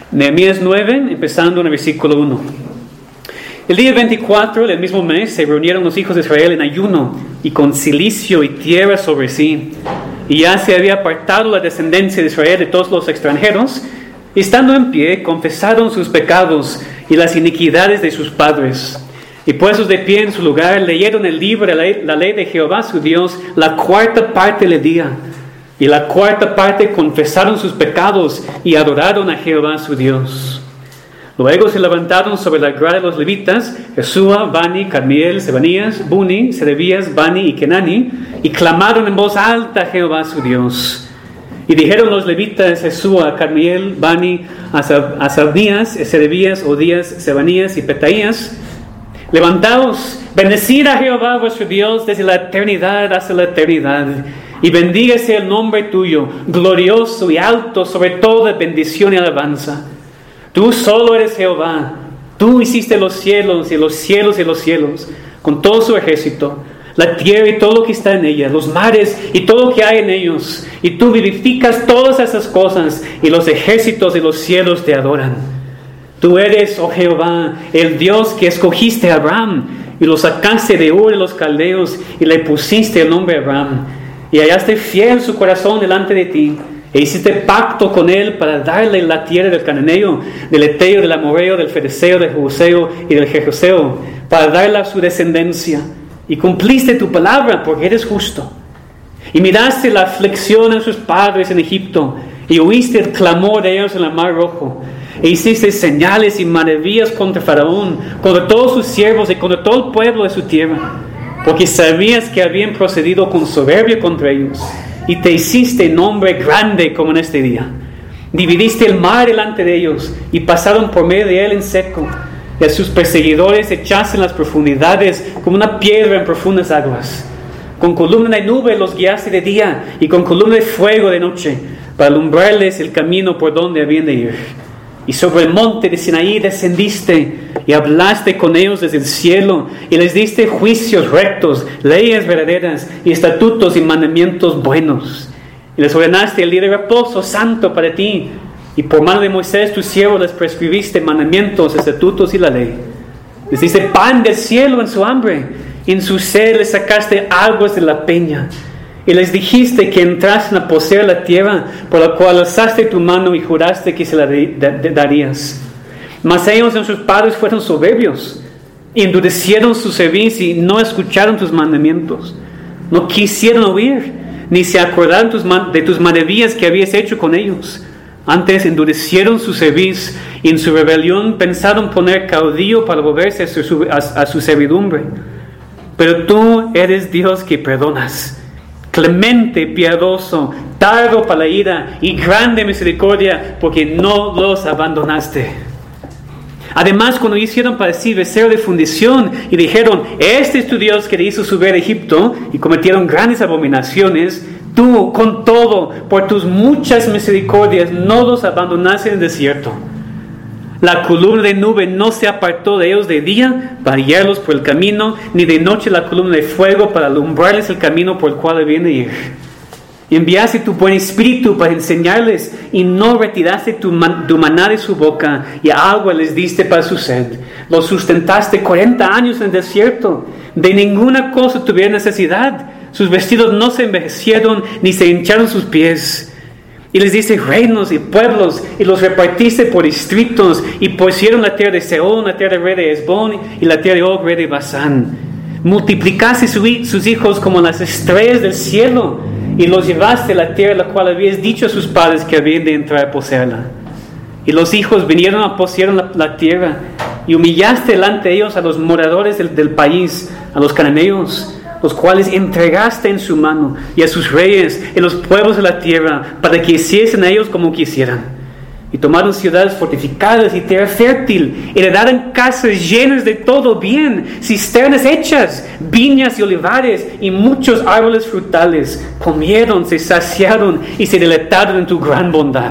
Nehemías 9, empezando en el versículo 1. El día 24 del mismo mes se reunieron los hijos de Israel en ayuno y con cilicio y tierra sobre sí. Y ya se había apartado la descendencia de Israel de todos los extranjeros. Y estando en pie, confesaron sus pecados y las iniquidades de sus padres. Y puestos de pie en su lugar, leyeron el libro de la ley de Jehová su Dios, la cuarta parte del día. Y la cuarta parte confesaron sus pecados y adoraron a Jehová su Dios. Luego se levantaron sobre la grada de los levitas, Jesúa, Bani, Cadmiel, Sebanías, Buni, Serebías, Bani y Kenani, y clamaron en voz alta a Jehová su Dios. Y dijeron los levitas, Jesúa, Cadmiel, Bani, Asabnías, Serebías, Odías, Sebanías y Petaías: levantaos, bendecid a Jehová vuestro Dios desde la eternidad hasta la eternidad, y bendígase el nombre tuyo, glorioso y alto sobre toda bendición y alabanza. Tú solo eres Jehová, tú hiciste los cielos y los cielos y los cielos, con todo su ejército, la tierra y todo lo que está en ella, los mares y todo lo que hay en ellos, y tú vivificas todas esas cosas, y los ejércitos de los cielos te adoran. Tú eres, oh Jehová, el Dios que escogiste a Abraham, y lo sacaste de Ur de los caldeos, y le pusiste el nombre Abraham, y hallaste fiel su corazón delante de ti, e hiciste pacto con él para darle la tierra del cananeo, del eteo, del amorreo, del fereceo, del jebuseo y del jebuseo, para darla a su descendencia. Y cumpliste tu palabra, porque eres justo. Y miraste la aflicción de sus padres en Egipto, y oíste el clamor de ellos en el mar rojo, e hiciste señales y maravillas contra Faraón, contra todos sus siervos y contra todo el pueblo de su tierra, porque sabías que habían procedido con soberbia contra ellos, y te hiciste nombre grande como en este día. Dividiste el mar delante de ellos, y pasaron por medio de él en seco, y a sus perseguidores echaste en las profundidades como una piedra en profundas aguas. Con columna de nube los guiaste de día, y con columna de fuego de noche, para alumbrarles el camino por donde habían de ir. Y sobre el monte de Sinaí descendiste, y hablaste con ellos desde el cielo, y les diste juicios rectos, leyes verdaderas, y estatutos y mandamientos buenos. Y les ordenaste el día de reposo santo para ti, y por mano de Moisés tu siervo les prescribiste mandamientos, estatutos y la ley. Les diste pan del cielo en su hambre, y en su sed les sacaste aguas de la peña. Y les dijiste que entrasen a poseer la tierra por la cual alzaste tu mano y juraste que se la darías. Mas ellos en sus padres fueron soberbios, y endurecieron su cerviz y no escucharon tus mandamientos. No quisieron oír, ni se acordaron de tus maravillas que habías hecho con ellos. Antes endurecieron su cerviz, y en su rebelión pensaron poner caudillo para volverse a su servidumbre. Pero tú eres Dios que perdonas, clemente, piadoso, tardo para la ira y grande misericordia, porque no los abandonaste. Además, cuando hicieron para sí becerro de fundición y dijeron: este es tu Dios que te hizo subir a Egipto, y cometieron grandes abominaciones, tú, con todo, por tus muchas misericordias, no los abandonaste en el desierto. La columna de nube no se apartó de ellos de día para guiarlos por el camino, ni de noche la columna de fuego para alumbrarles el camino por el cual habían de ir. Y enviaste tu buen espíritu para enseñarles, y no retiraste tu maná de su boca, y agua les diste para su sed. Los sustentaste 40 años en el desierto, de ninguna cosa tuvieron necesidad. Sus vestidos no se envejecieron, ni se hincharon sus pies. Y les diste reinos y pueblos, y los repartiste por distritos, y pusieron la tierra de Sehón, la tierra de rey de Hesbón, y la tierra de Og, rey de Basán. Multiplicaste sus hijos como las estrellas del cielo, y los llevaste a la tierra la cual habías dicho a sus padres que habían de entrar a poseerla. Y los hijos vinieron a poseer la tierra, y humillaste delante de ellos a los moradores del país, a los cananeos, los cuales entregaste en su mano, y a sus reyes en los pueblos de la tierra, para que hiciesen a ellos como quisieran. Y tomaron ciudades fortificadas y tierra fértil, heredaron casas llenas de todo bien, cisternas hechas, viñas y olivares, y muchos árboles frutales. Comieron, se saciaron y se deleitaron en tu gran bondad.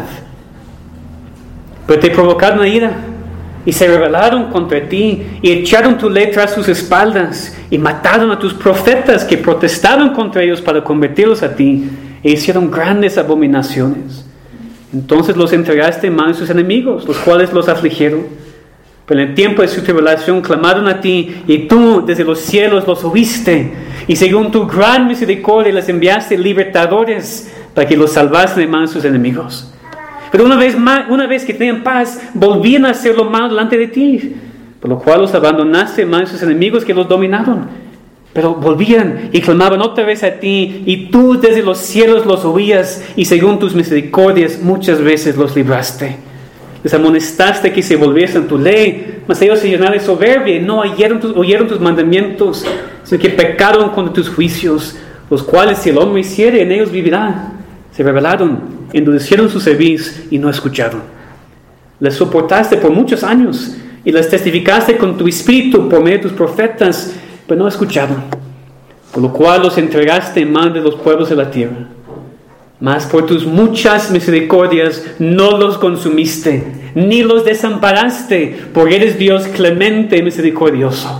Pero te provocaron a ira, y se rebelaron contra ti, y echaron tu ley tras sus espaldas, y mataron a tus profetas que protestaban contra ellos para convertirlos a ti, e hicieron grandes abominaciones. Entonces los entregaste en manos de sus enemigos, los cuales los afligieron. Pero en el tiempo de su tribulación clamaron a ti, y tú desde los cielos los oíste, y según tu gran misericordia les enviaste libertadores para que los salvasen de manos de sus enemigos. Pero una vez que tenían paz, volvían a hacer lo malo delante de ti, por lo cual los abandonaste en manos de sus enemigos que los dominaron. Pero volvían y clamaban otra vez a ti, y tú desde los cielos los oías, y según tus misericordias muchas veces los libraste. Les amonestaste que se volviesen a tu ley, mas ellos se llenaron de soberbia y no oyeron tus mandamientos, sino que pecaron contra tus juicios, los cuales si el hombre hiciere, en ellos vivirá. Se rebelaron, endurecieron su cerviz y no escucharon. Les soportaste por muchos años y les testificaste con tu espíritu por medio de tus profetas, pero no escucharon, por lo cual los entregaste en manos de los pueblos de la tierra. Mas por tus muchas misericordias no los consumiste, ni los desamparaste, porque eres Dios clemente y misericordioso.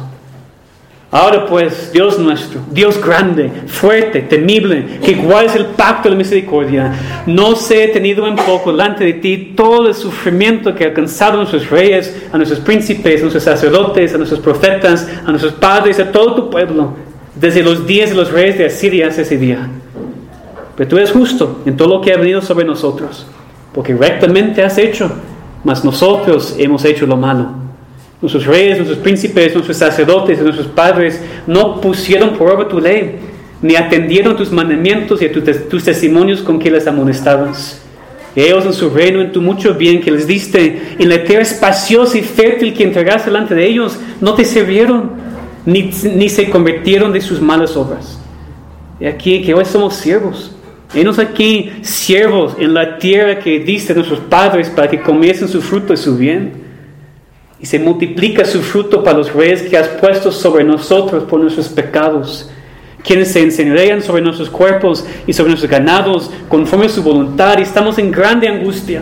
Ahora pues, Dios nuestro, Dios grande, fuerte, temible, que guardes el pacto de la misericordia, no sea tenido en poco delante de ti todo el sufrimiento que alcanzaron nuestros reyes, a nuestros príncipes, a nuestros sacerdotes, a nuestros profetas, a nuestros padres, a todo tu pueblo, desde los días de los reyes de Asiria hasta ese día. Pero tú eres justo en todo lo que ha venido sobre nosotros, porque rectamente has hecho, mas nosotros hemos hecho lo malo. Nuestros reyes, nuestros príncipes, nuestros sacerdotes y nuestros padres no pusieron por obra tu ley, ni atendieron tus mandamientos y tus testimonios con que les amonestabas. Ellos en su reino, en tu mucho bien que les diste, en la tierra espaciosa y fértil que entregaste delante de ellos, no te sirvieron, ni se convirtieron de sus malas obras. Y aquí que hoy somos siervos. Henos aquí siervos en la tierra que diste a nuestros padres para que comiesen su fruto y su bien. Y se multiplica su fruto para los reyes que has puesto sobre nosotros por nuestros pecados, quienes se enseñorean sobre nuestros cuerpos y sobre nuestros ganados conforme a su voluntad, y estamos en grande angustia.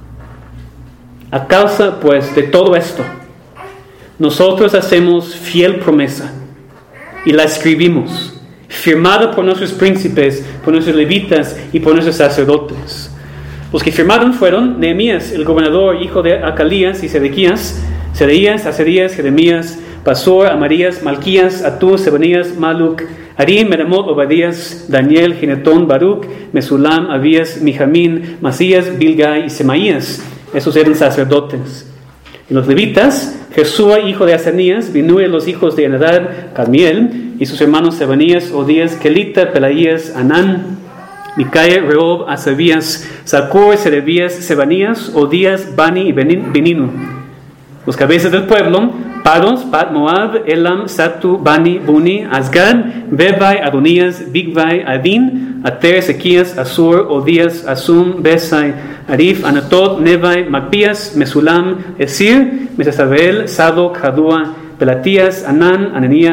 A causa pues de todo esto, nosotros hacemos fiel promesa y la escribimos, firmada por nuestros príncipes, por nuestros levitas y por nuestros sacerdotes. Los que firmaron fueron Nehemías, el gobernador, hijo de Acalías y Sedeías, Azarías, Jeremías, Pasor, Amarías, Malquías, Atú, Sebanías, Maluc, Arim, Meramot, Obadías, Daniel, Ginetón, Baruch, Mesulam, Abías, Mijamín, Masías, Bilgai y Semaías. Esos eran sacerdotes. Y los levitas, Jesúa, hijo de Asanías, Binúe, los hijos de Enadad, Cadmiel, y sus hermanos Sebanías, Odías, Kelita, Pelaías, Anán, Micaía, Rehob, Asabías, Zacur, Serebías, Sebanías, Odías, Bani y Beninu. Los cabezas del pueblo, Paros, Pat Moab, Elam, Satu, Bani, Buni, Azgad, Bebai, Adonías, Bigvai, Adin, Ater, Ezequías, Asur, Odías, Asum, Besai, Arif, Anatot, Nevai, Macbías, Mesulam, Esir, Mesesabel, Sadok, Jadua, Pelatías, Anán,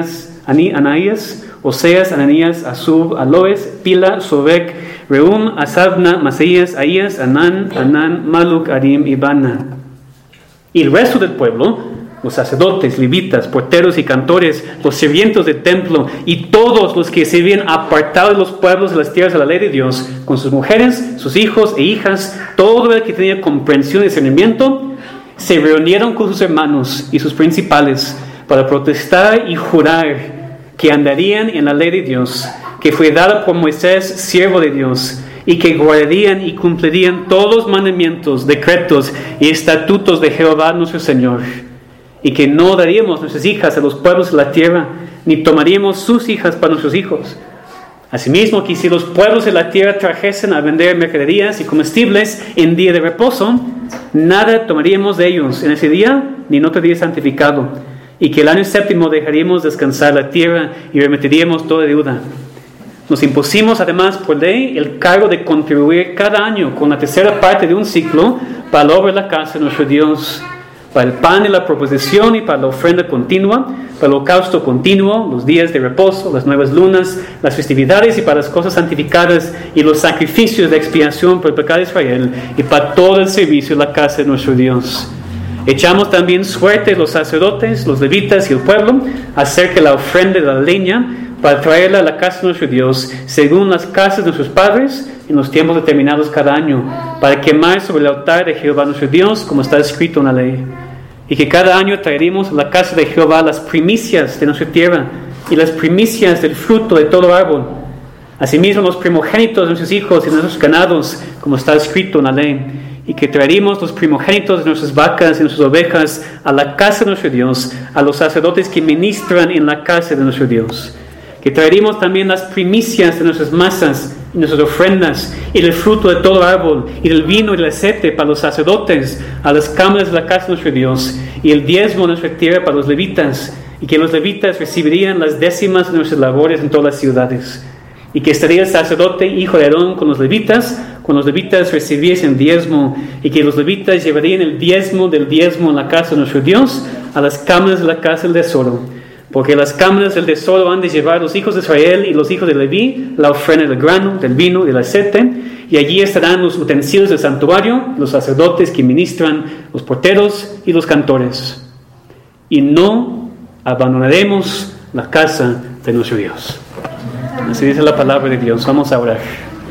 Anaías, Oseas, Ananías, Asub, Aloes, Pila, Sobek, Reum, Asabna, Maseías, Aías, Anán, Maluk, Arim y Bana. Y el resto del pueblo, los sacerdotes, levitas, porteros y cantores, los sirvientes del templo y todos los que se habían apartado de los pueblos de las tierras de la ley de Dios, con sus mujeres, sus hijos e hijas, todo el que tenía comprensión y discernimiento, se reunieron con sus hermanos y sus principales para protestar y jurar que andarían en la ley de Dios, que fue dada por Moisés, siervo de Dios, y que guardarían y cumplirían todos los mandamientos, decretos y estatutos de Jehová nuestro Señor, y que no daríamos nuestras hijas a los pueblos de la tierra, ni tomaríamos sus hijas para nuestros hijos. Asimismo, que si los pueblos de la tierra trajesen a vender mercaderías y comestibles en día de reposo, nada tomaríamos de ellos en ese día, ni en otro día santificado, y que el año séptimo dejaríamos descansar la tierra y remitiríamos toda deuda. Nos impusimos además por ley el cargo de contribuir cada año con la tercera parte de un ciclo para la obra de la casa de nuestro Dios, para el pan y la proposición y para la ofrenda continua, para el holocausto continuo, los días de reposo, las nuevas lunas, las festividades y para las cosas santificadas y los sacrificios de expiación por el pecado de Israel y para todo el servicio de la casa de nuestro Dios. Echamos también suerte los sacerdotes, los levitas y el pueblo acerca de la ofrenda de la leña, para traerla a la casa de nuestro Dios, según las casas de nuestros padres, en los tiempos determinados cada año, para quemar sobre el altar de Jehová nuestro Dios, como está escrito en la ley. Y que cada año traeremos a la casa de Jehová las primicias de nuestra tierra, y las primicias del fruto de todo árbol. Asimismo los primogénitos de nuestros hijos y de nuestros ganados, como está escrito en la ley. Y que traeremos los primogénitos de nuestras vacas y nuestras ovejas a la casa de nuestro Dios, a los sacerdotes que ministran en la casa de nuestro Dios. Que traeremos también las primicias de nuestras masas y nuestras ofrendas, y del fruto de todo árbol, y del vino y del aceite para los sacerdotes, a las cámaras de la casa de nuestro Dios, y el diezmo de nuestra tierra para los levitas, y que los levitas recibirían las décimas de nuestras labores en todas las ciudades. Y que estaría el sacerdote, hijo de Aarón, con los levitas, cuando los levitas recibiesen diezmo, y que los levitas llevarían el diezmo del diezmo en la casa de nuestro Dios, a las cámaras de la casa del tesoro. Porque las cámaras del tesoro han de llevar los hijos de Israel y los hijos de Leví la ofrenda del grano, del vino y del aceite, y allí estarán los utensilios del santuario, los sacerdotes que ministran, los porteros y los cantores. Y no abandonaremos la casa de nuestro Dios. Así dice la palabra de Dios. Vamos a orar.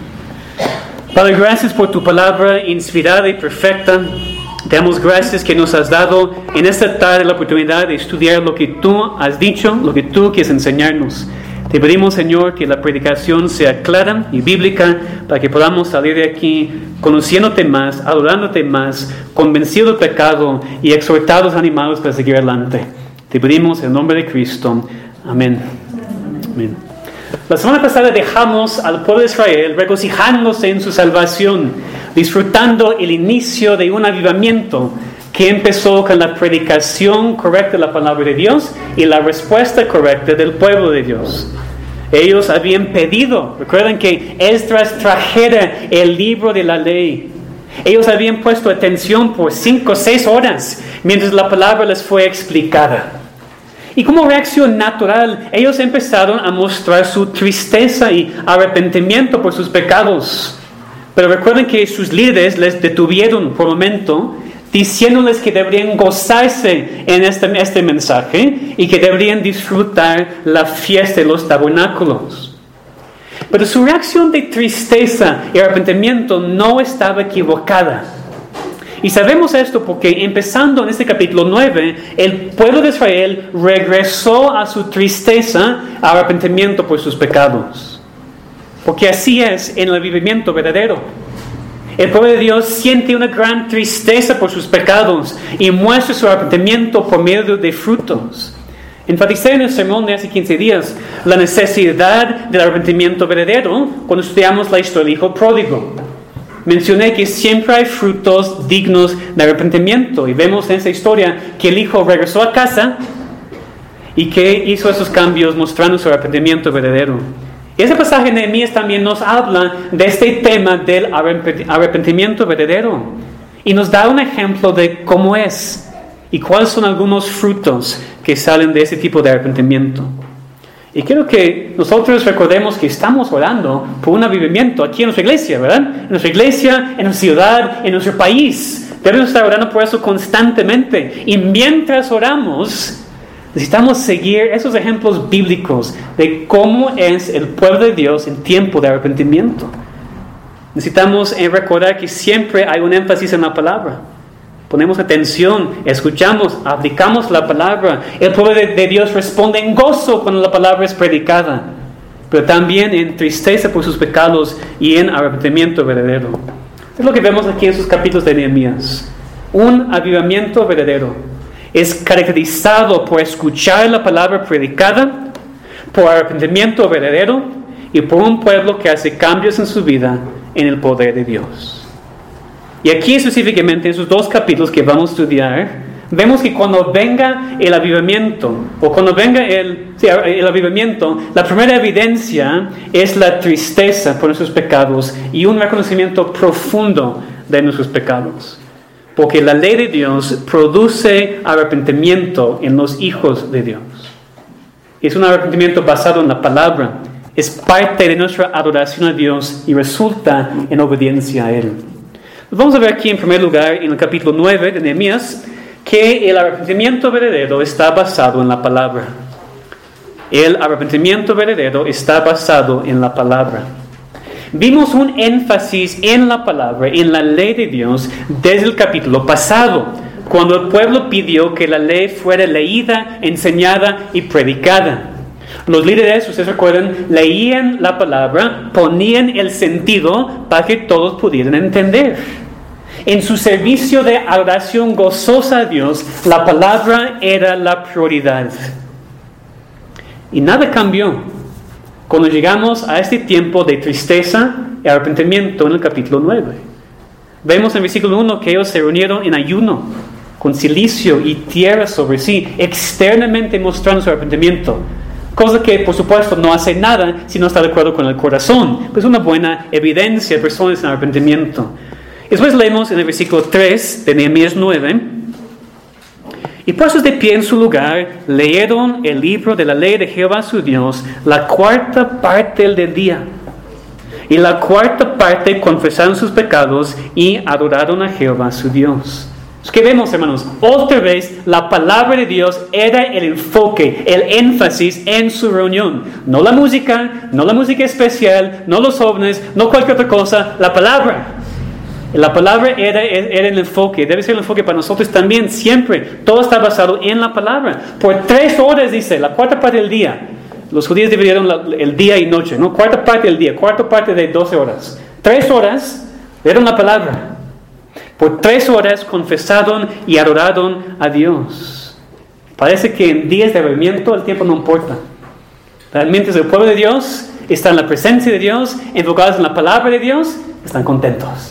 Padre, gracias por tu palabra inspirada y perfecta. Te damos gracias que nos has dado en esta tarde la oportunidad de estudiar lo que tú has dicho, lo que tú quieres enseñarnos. Te pedimos, Señor, que la predicación sea clara y bíblica para que podamos salir de aquí conociéndote más, adorándote más, convencidos del pecado y exhortados, animados para seguir adelante. Te pedimos en el nombre de Cristo. Amén. Amén. La semana pasada dejamos al pueblo de Israel regocijándose en su salvación, disfrutando el inicio de un avivamiento que empezó con la predicación correcta de la palabra de Dios y la respuesta correcta del pueblo de Dios. Ellos habían pedido, recuerden que Esdras trajera el libro de la ley. Ellos habían puesto atención por 5 o 6 horas mientras la palabra les fue explicada. Y como reacción natural, ellos empezaron a mostrar su tristeza y arrepentimiento por sus pecados. Pero recuerden que sus líderes les detuvieron por un momento, diciéndoles que deberían gozarse en este mensaje y que deberían disfrutar la fiesta de los tabernáculos. Pero su reacción de tristeza y arrepentimiento no estaba equivocada. Y sabemos esto porque empezando en este capítulo 9, el pueblo de Israel regresó a su tristeza, arrepentimiento por sus pecados. Porque así es en el avivamiento verdadero. El pueblo de Dios siente una gran tristeza por sus pecados y muestra su arrepentimiento por medio de frutos. Enfaticé en el sermón de hace 15 días la necesidad del arrepentimiento verdadero cuando estudiamos la historia del hijo pródigo. Mencioné que siempre hay frutos dignos de arrepentimiento y vemos en esa historia que el hijo regresó a casa y que hizo esos cambios mostrando su arrepentimiento verdadero. Y ese pasaje de Nehemías también nos habla de este tema del arrepentimiento verdadero y nos da un ejemplo de cómo es y cuáles son algunos frutos que salen de ese tipo de arrepentimiento. Y quiero que nosotros recordemos que estamos orando por un avivamiento aquí en nuestra iglesia, ¿verdad? En nuestra iglesia, en nuestra ciudad, en nuestro país. Debemos estar orando por eso constantemente. Y mientras oramos, necesitamos seguir esos ejemplos bíblicos de cómo es el pueblo de Dios en tiempo de arrepentimiento. Necesitamos recordar que siempre hay un énfasis en la palabra. Ponemos atención, escuchamos, aplicamos la palabra. El pueblo de Dios responde en gozo cuando la palabra es predicada, pero también en tristeza por sus pecados y en arrepentimiento verdadero. Es lo que vemos aquí en sus capítulos de Nehemías. Un avivamiento verdadero es caracterizado por escuchar la palabra predicada, por arrepentimiento verdadero y por un pueblo que hace cambios en su vida en el poder de Dios. Y aquí específicamente en esos 2 capítulos que vamos a estudiar, vemos que cuando venga el avivamiento, o cuando venga el avivamiento, la primera evidencia es la tristeza por nuestros pecados y un reconocimiento profundo de nuestros pecados. Porque la ley de Dios produce arrepentimiento en los hijos de Dios. Es un arrepentimiento basado en la palabra. Es parte de nuestra adoración a Dios y resulta en obediencia a Él. Vamos a ver aquí en primer lugar en el capítulo 9 de Nehemías que el arrepentimiento verdadero está basado en la palabra. El arrepentimiento verdadero está basado en la palabra. Vimos un énfasis en la palabra, en la ley de Dios, desde el capítulo pasado, cuando el pueblo pidió que la ley fuera leída, enseñada y predicada. Los líderes, ustedes recuerdan, leían la palabra, ponían el sentido para que todos pudieran entender. En su servicio de adoración gozosa a Dios, la palabra era la prioridad. Y nada cambió cuando llegamos a este tiempo de tristeza y arrepentimiento en el capítulo 9. Vemos en el versículo 1 que ellos se reunieron en ayuno, con cilicio y tierra sobre sí, externamente mostrando su arrepentimiento. Cosa que, por supuesto, no hace nada si no está de acuerdo con el corazón. Pues una buena evidencia de personas en arrepentimiento. Después leemos en el versículo 3 de Nehemías 9. Y puestos de pie en su lugar, leyeron el libro de la ley de Jehová su Dios, la cuarta parte del día. Y la cuarta parte confesaron sus pecados y adoraron a Jehová su Dios. ¿Qué vemos, hermanos? Otra vez, la palabra de Dios era el enfoque, el énfasis en su reunión. No la música especial, no los jóvenes, no cualquier otra cosa, la palabra. La palabra era el enfoque, debe ser el enfoque para nosotros también, siempre. Todo está basado en la palabra. Por 3 horas, dice, la cuarta parte del día. Los judíos dividieron el día y noche, ¿no? Cuarta parte del día, cuarta parte de 12 horas. 3 horas dieron la palabra. Por 3 horas confesaron y adoraron a Dios. Parece que en días de avivamiento el tiempo no importa. Realmente es el pueblo de Dios, está en la presencia de Dios, enfocados en la palabra de Dios, están contentos.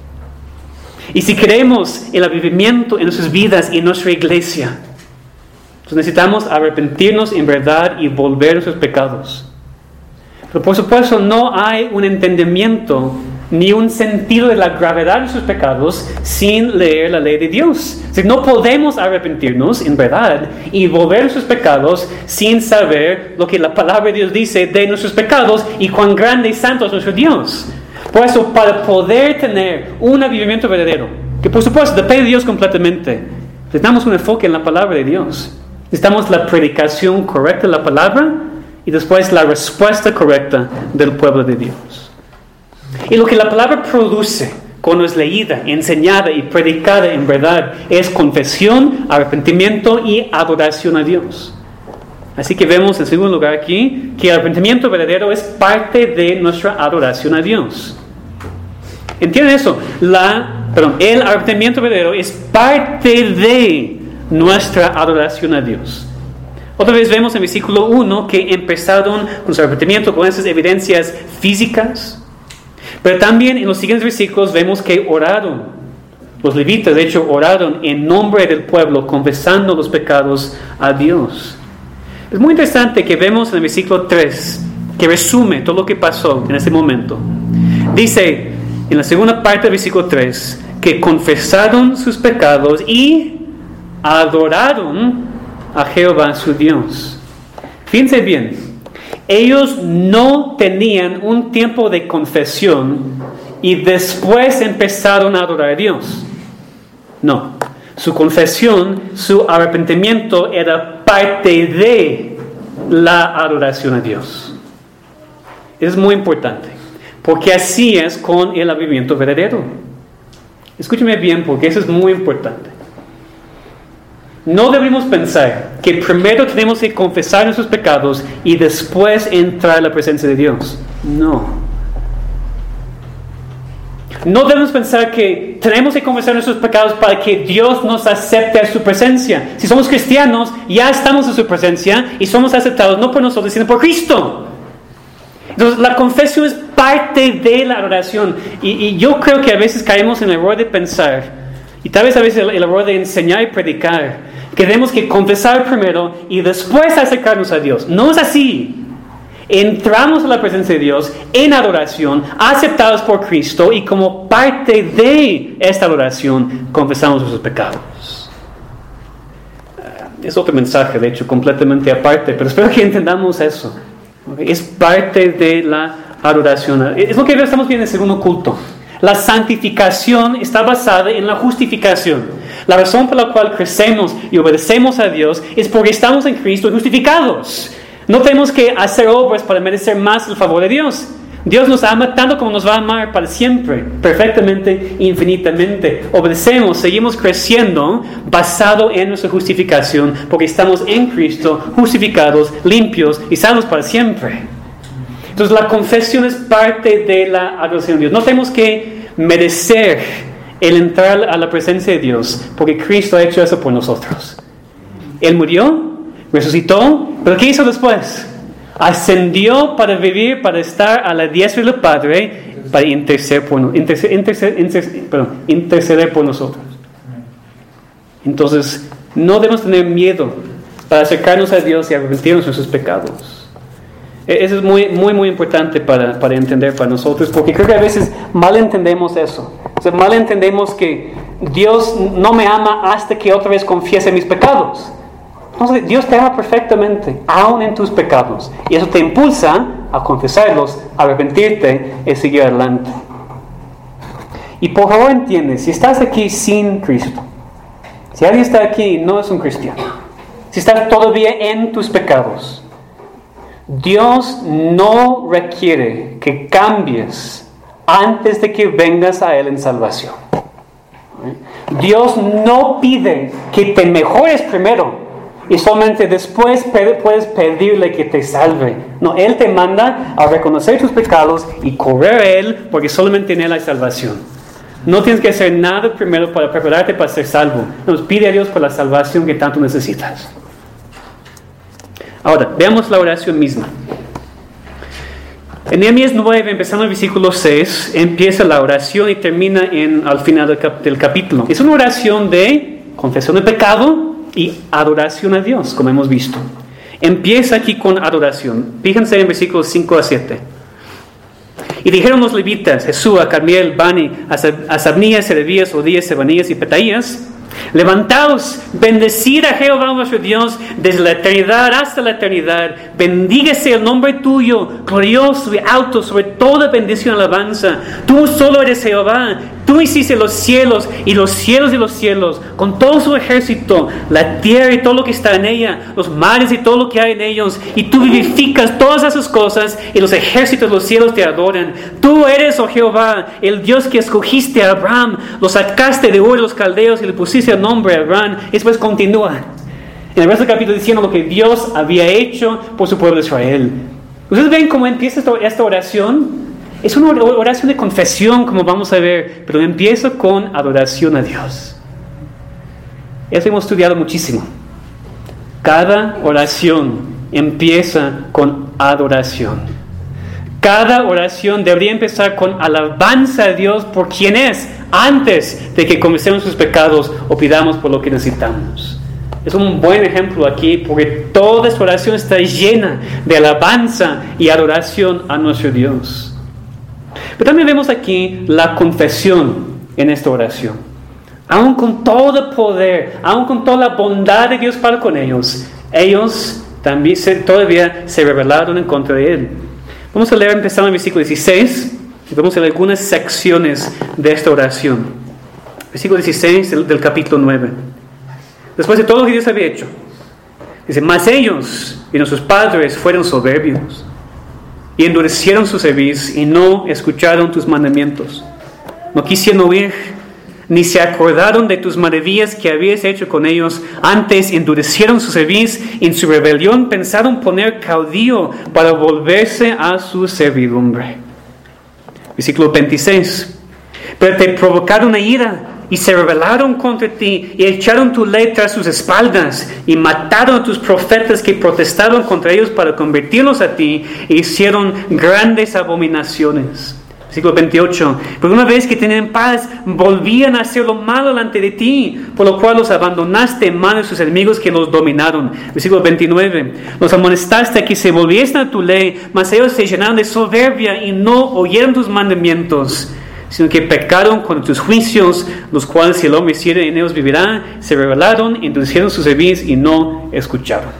Y si queremos el avivamiento en nuestras vidas y en nuestra iglesia, entonces necesitamos arrepentirnos en verdad y volver a nuestros pecados. Pero por supuesto no hay un entendimiento ni un sentido de la gravedad de sus pecados sin leer la ley de Dios. O sea, no podemos arrepentirnos en verdad y volver a sus pecados sin saber lo que la palabra de Dios dice de nuestros pecados y cuán grande y santo es nuestro Dios. Por eso, para poder tener un avivamiento verdadero, que por supuesto depende de Dios completamente, necesitamos un enfoque en la palabra de Dios. Necesitamos la predicación correcta de la palabra y después la respuesta correcta del pueblo de Dios. Y lo que la palabra produce cuando es leída, enseñada y predicada en verdad es confesión, arrepentimiento y adoración a Dios. Así que vemos en segundo lugar aquí que el arrepentimiento verdadero es parte de nuestra adoración a Dios. ¿Entienden eso? El arrepentimiento verdadero es parte de nuestra adoración a Dios. Otra vez vemos en versículo 1 que empezaron con su arrepentimiento con esas evidencias físicas. Pero también en los siguientes versículos vemos que oraron. Los levitas, de hecho, oraron en nombre del pueblo, confesando los pecados a Dios. Es muy interesante que vemos en el versículo 3, que resume todo lo que pasó en ese momento. Dice, en la segunda parte del versículo 3, que confesaron sus pecados y adoraron a Jehová su Dios. Fíjense bien, ellos no tenían un tiempo de confesión y después empezaron a adorar a Dios. No. Su confesión, su arrepentimiento era parte de la adoración a Dios. Es muy importante, porque así es con el avivamiento verdadero. Escúcheme bien, porque eso es muy importante. No debemos pensar que primero tenemos que confesar nuestros pecados y después entrar a la presencia de Dios. No. No debemos pensar que tenemos que confesar nuestros pecados para que Dios nos acepte a su presencia. Si somos cristianos, ya estamos en su presencia y somos aceptados no por nosotros, sino por Cristo. Entonces, la confesión es parte de la adoración. Y yo creo que a veces caemos en el error de pensar, y tal vez a veces el error de enseñar y predicar, que tenemos que confesar primero y después acercarnos a Dios. No es así. Entramos a la presencia de Dios en adoración, aceptados por Cristo, y como parte de esta adoración confesamos nuestros pecados. Es otro mensaje, de hecho, completamente aparte, pero espero que entendamos eso. ¿Okay? Es parte de la adoración. Es lo que estamos viendo en el segundo culto. La santificación está basada en la justificación. La razón por la cual crecemos y obedecemos a Dios es porque estamos en Cristo justificados. No tenemos que hacer obras para merecer más el favor de Dios. Dios nos ama tanto como nos va a amar para siempre, perfectamente, infinitamente. Obedecemos, seguimos creciendo basado en nuestra justificación, porque estamos en Cristo, justificados, limpios y salvos para siempre. Entonces la confesión es parte de la adoración de Dios. No tenemos que merecer el entrar a la presencia de Dios, porque Cristo ha hecho eso por nosotros. Él murió, resucitó, pero ¿qué hizo después? Ascendió para vivir, para estar a la diestra del Padre, para interceder por nosotros. Entonces, no debemos tener miedo para acercarnos a Dios y arrepentirnos de sus pecados. Eso es muy, muy, muy importante para entender para nosotros, porque creo que a veces malentendemos eso. O sea, malentendemos que Dios no me ama hasta que otra vez confiese mis pecados. Entonces, Dios te ama perfectamente, aún en tus pecados. Y eso te impulsa a confesarlos, a arrepentirte y seguir adelante. Y por favor entiende, si estás aquí sin Cristo, si alguien está aquí y no es un cristiano, si estás todavía en tus pecados, Dios no requiere que cambies antes de que vengas a Él en salvación. Dios no pide que te mejores primero y solamente después puedes pedirle que te salve. No, Él te manda a reconocer tus pecados y correr a Él, porque solamente en Él hay salvación. No tienes que hacer nada primero para prepararte para ser salvo. Nos pide a Dios por la salvación que tanto necesitas. Ahora, veamos la oración misma. En Nehemías 9, empezando el versículo 6, empieza la oración y termina al final del capítulo. Es una oración de confesión de pecado y adoración a Dios, como hemos visto. Empieza aquí con adoración. Fíjense en versículos 5 a 7. Y dijeron los levitas, Jesúa, Carmiel, Bani, Asabnías, Serebías, Odías, Sebanías y Petaías: levantaos, bendecid a Jehová nuestro Dios desde la eternidad hasta la eternidad. Bendíguese el nombre tuyo, glorioso y alto, sobre toda bendición y alabanza. Tú solo eres Jehová. Tú hiciste los cielos y los cielos de los cielos, con todo su ejército, la tierra y todo lo que está en ella, los mares y todo lo que hay en ellos. Y tú vivificas todas esas cosas, y los ejércitos de los cielos te adoran. Tú eres, oh Jehová, el Dios que escogiste a Abraham, lo sacaste de Ur de los caldeos y le pusiste el nombre a Abraham. Y después continúa en el resto del capítulo diciendo lo que Dios había hecho por su pueblo de Israel. ¿Ustedes ven cómo empieza esta oración? Es una oración de confesión, como vamos a ver, pero empieza con adoración a Dios. Eso hemos estudiado muchísimo. Cada oración empieza con adoración. Cada oración debería empezar con alabanza a Dios por quien es, antes de que confesemos sus pecados o pidamos por lo que necesitamos. Es un buen ejemplo aquí, porque toda esta oración está llena de alabanza y adoración a nuestro Dios. Pero también vemos aquí la confesión en esta oración. Aún con todo el poder, aún con toda la bondad de Dios para con ellos también todavía se rebelaron en contra de Él. Vamos a leer empezando en el versículo 16 y vamos a leer algunas secciones de esta oración. Versículo 16 del capítulo 9. Después de todo lo que Dios había hecho, dice: mas ellos y nuestros padres fueron soberbios y endurecieron su cerviz y no escucharon tus mandamientos. No quisieron oír, ni se acordaron de tus maravillas que habías hecho con ellos. Antes endurecieron su cerviz y en su rebelión pensaron poner caudillo para volverse a su servidumbre. Versículo 26. Pero te provocaron a ira y se rebelaron contra ti y echaron tu ley tras sus espaldas y mataron a tus profetas que protestaban contra ellos para convertirlos a ti e hicieron grandes abominaciones. Versículo 28. Pero una vez que tenían paz, volvían a hacer lo malo delante de ti, por lo cual los abandonaste en manos de sus enemigos que los dominaron. Versículo 29. Los amonestaste a que se volviesen a tu ley, mas ellos se llenaron de soberbia y no oyeron tus mandamientos, sino que pecaron contra tus juicios, los cuales si el hombre hiciere en ellos vivirá. Se rebelaron, endurecieron su cerviz y no escucharon.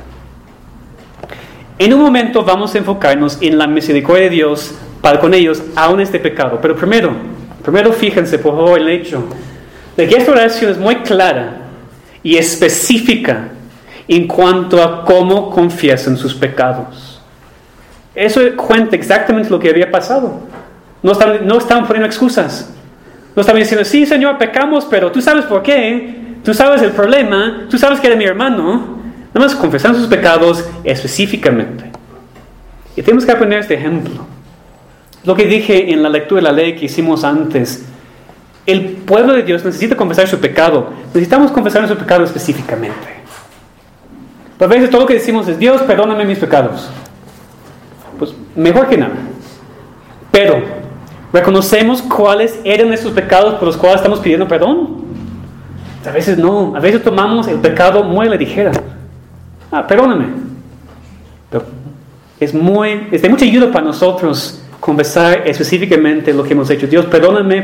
En un momento vamos a enfocarnos en la misericordia de Dios para con ellos, aún este pecado. Pero primero fíjense por favor el hecho de que esta oración es muy clara y específica en cuanto a cómo confiesan sus pecados. Eso cuenta exactamente lo que había pasado. No estaban poniendo excusas. No estaban diciendo, sí, Señor, pecamos, pero tú sabes por qué. Tú sabes el problema. Tú sabes que era mi hermano. Nada más confesando sus pecados específicamente. Y tenemos que aprender este ejemplo. Lo que dije en la lectura de la ley que hicimos antes. El pueblo de Dios necesita confesar su pecado. Necesitamos confesar nuestro pecado específicamente. A veces todo lo que decimos es, Dios, perdóname mis pecados. Pues mejor que nada. Pero, ¿reconocemos cuáles eran esos pecados por los cuales estamos pidiendo perdón? A veces no. A veces tomamos el pecado muy a la ligera. Perdóname. Pero es de mucha ayuda para nosotros confesar específicamente lo que hemos hecho. Dios, perdóname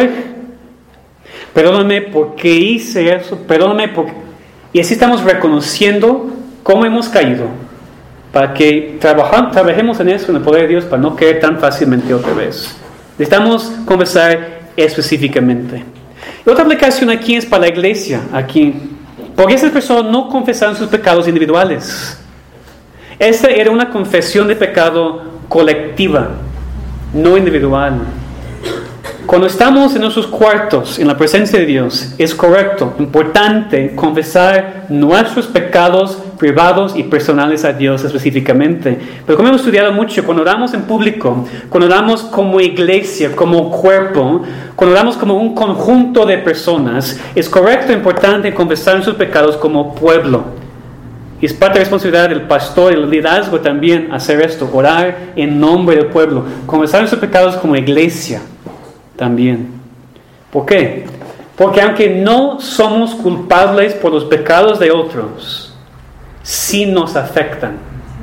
porque hice eso. Perdóname porque... Y así estamos reconociendo cómo hemos caído. Para que trabajemos en eso, en el poder de Dios, para no caer tan fácilmente otra vez. Necesitamos confesar específicamente. Y otra aplicación aquí es para la iglesia. Porque esas personas no confesaron sus pecados individuales. Esta era una confesión de pecado colectiva, no individual. Cuando estamos en nuestros cuartos, en la presencia de Dios, es correcto, importante confesar nuestros pecados privados y personales a Dios específicamente. Pero como hemos estudiado mucho, cuando oramos en público, cuando oramos como iglesia, como cuerpo, cuando oramos como un conjunto de personas, es correcto e importante confesar nuestros pecados como pueblo. Y es parte de la responsabilidad del pastor y el liderazgo también hacer esto, orar en nombre del pueblo, confesar nuestros pecados como iglesia. También. ¿Por qué? Porque aunque no somos culpables por los pecados de otros, sí nos afectan.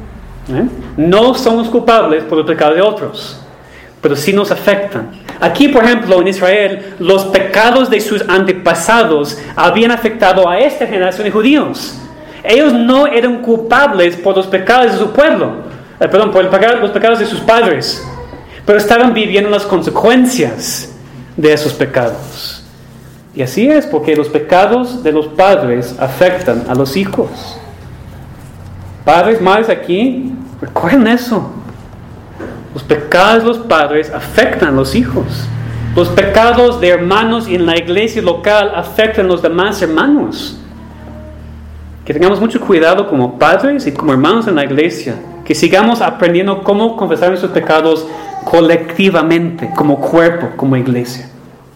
No somos culpables por los pecados de otros, pero sí nos afectan. Aquí, por ejemplo, en Israel, los pecados de sus antepasados habían afectado a esta generación de judíos. Ellos no eran culpables por los pecados de su pueblo, por los pecados de sus padres, pero estaban viviendo las consecuencias de esos pecados. Y así es, porque los pecados de los padres afectan a los hijos. Padres, madres aquí, recuerden eso. Los pecados de los padres afectan a los hijos. Los pecados de hermanos en la iglesia local afectan a los demás hermanos. Que tengamos mucho cuidado como padres y como hermanos en la iglesia. Que sigamos aprendiendo cómo confesar nuestros pecados colectivamente, como cuerpo, como iglesia.